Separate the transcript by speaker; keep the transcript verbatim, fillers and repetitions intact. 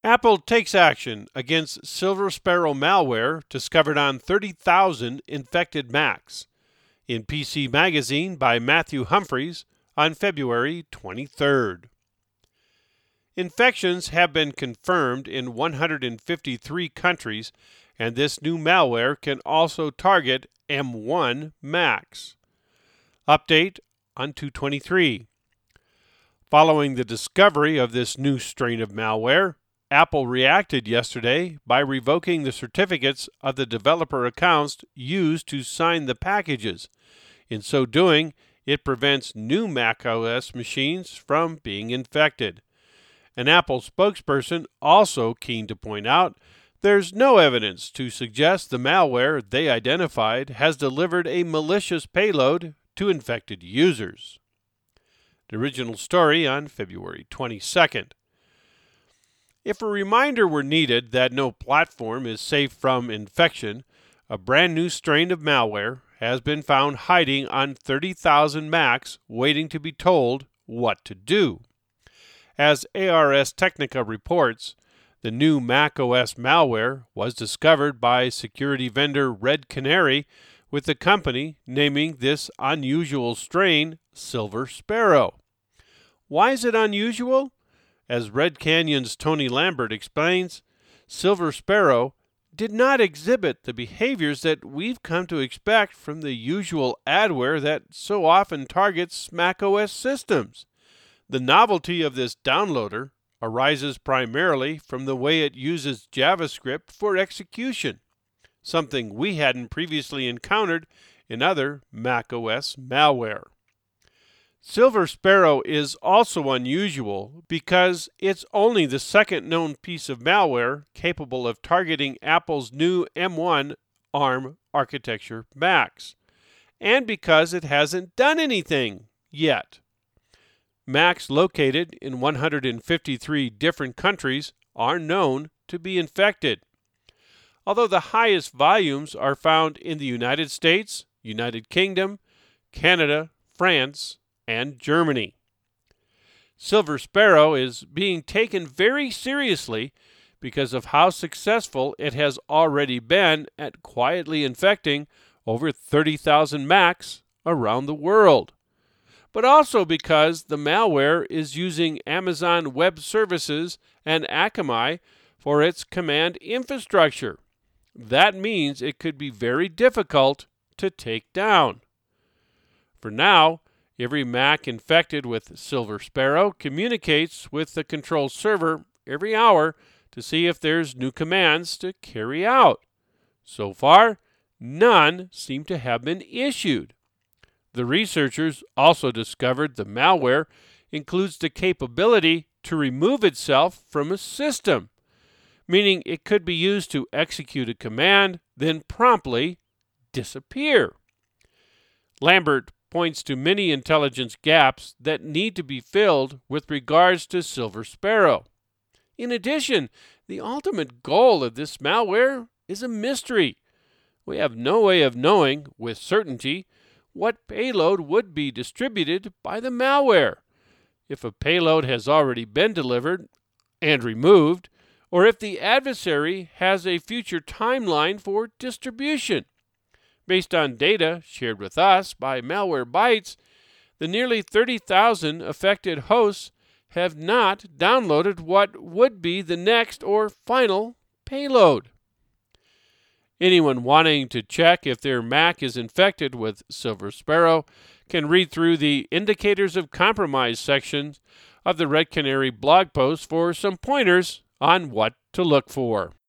Speaker 1: Apple takes action against Silver Sparrow malware discovered on thirty thousand infected Macs. In P C Magazine by Matthew Humphreys on February twenty-third. Infections have been confirmed in one hundred fifty-three countries, and this new malware can also target M one Macs. Update on two twenty-three. Following the discovery of this new strain of malware, Apple reacted yesterday by revoking the certificates of the developer accounts used to sign the packages. In so doing, it prevents new macOS machines from being infected. An Apple spokesperson also keen to point out there's no evidence to suggest the malware they identified has delivered a malicious payload to infected users. The original story on February twenty-second. If a reminder were needed that no platform is safe from infection, a brand new strain of malware has been found hiding on thirty thousand Macs waiting to be told what to do. As Ars Technica reports, the new macOS malware was discovered by security vendor Red Canary, with the company naming this unusual strain Silver Sparrow. Why is it unusual? As Red Canyon's Tony Lambert explains, Silver Sparrow did not exhibit the behaviors that we've come to expect from the usual adware that so often targets macOS systems. The novelty of this downloader arises primarily from the way it uses JavaScript for execution, something we hadn't previously encountered in other macOS malware. Silver Sparrow is also unusual because it's only the second known piece of malware capable of targeting Apple's new M one ARM architecture Macs, and because it hasn't done anything yet. Macs located in one hundred fifty-three different countries are known to be infected, although the highest volumes are found in the United States, United Kingdom, Canada, France, and Germany. Silver Sparrow is being taken very seriously because of how successful it has already been at quietly infecting over thirty thousand Macs around the world, but also because the malware is using Amazon Web Services and Akamai for its command infrastructure. That means it could be very difficult to take down. For now, every Mac infected with Silver Sparrow communicates with the control server every hour to see if there's new commands to carry out. So far, none seem to have been issued. The researchers also discovered the malware includes the capability to remove itself from a system, meaning it could be used to execute a command, then promptly disappear. Lambert points to many intelligence gaps that need to be filled with regards to Silver Sparrow. In addition, the ultimate goal of this malware is a mystery. We have no way of knowing with certainty what payload would be distributed by the malware, if a payload has already been delivered and removed, or if the adversary has a future timeline for distribution. Based on data shared with us by Malwarebytes, the nearly thirty thousand affected hosts have not downloaded what would be the next or final payload. Anyone wanting to check if their Mac is infected with Silver Sparrow can read through the Indicators of Compromise sections of the Red Canary blog post for some pointers on what to look for.